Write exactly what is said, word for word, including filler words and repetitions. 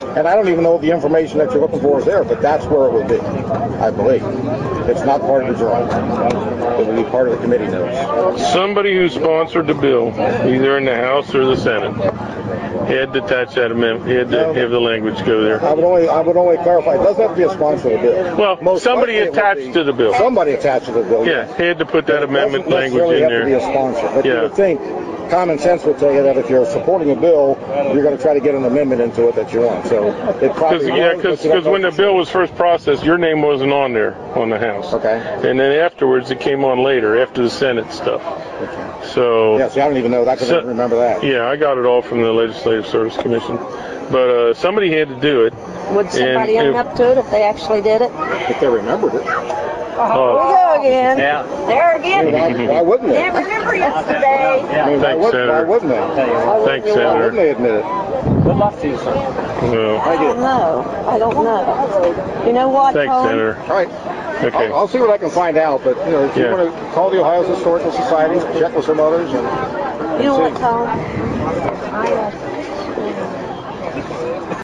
And I don't even know if the information that you're looking for is there, but that's where it would be, I believe. It's not part of the drawing. It will be part of the committee notes. Somebody who sponsored the bill, either in the House or the Senate, had to attach that amendment. He had to No. have the language go there. I would only, I would only clarify, it doesn't have to be a sponsor of the bill. Well, Most somebody likely it would attached be- to the bill. Somebody attached to the bill. Yeah, he had to put that It amendment doesn't language necessarily in have to be a there. sponsor, but you Yeah. would think common sense would tell you that if you're supporting a bill, you're going to try to get an amendment into it that you want. So it probably Because yeah, was, but you don't because when know the for bill sure. was first processed, your name wasn't on there on the House. Okay. And then afterwards, it came on later after the Senate stuff. So Yeah, see, I don't even know that because I So- don't remember that. yeah, I got it all from the Legislative Service Commission. But uh, somebody had to do it. Would somebody And own if- up to it if they actually did it? If they remembered it. Here we go again. Yeah. There I mean, again. why, why wouldn't they? Can't remember yesterday. I mean, why, Thanks, would, Senator. why wouldn't they? Thanks, Why Senator. wouldn't they admit it? Good luck to you, sir. Well, I don't know. I don't know. You know what, thanks, Tom? Senator. All right. Okay. I'll, I'll see what I can find out, but you know, if you Yeah. want to call the Ohio Historical Society, check with some others, and You know what, see. Tom? I, uh,